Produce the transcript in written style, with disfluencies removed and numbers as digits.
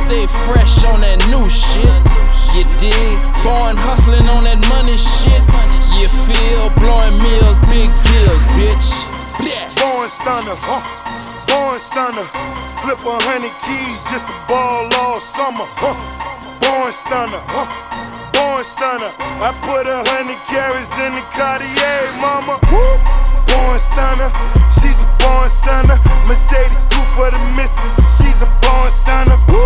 stay fresh on that new shit. You dig? Born hustling on that money shit. You feel? Blowing meals, big bills, bitch. Born stunner, born stunner. Flip 100 keys just to ball all summer. Born stunner, born stunner. I put 100 carats in the Cartier, mama. Born stunner, she's a born stunner. Mercedes coupe for the missus, she's a born stunner.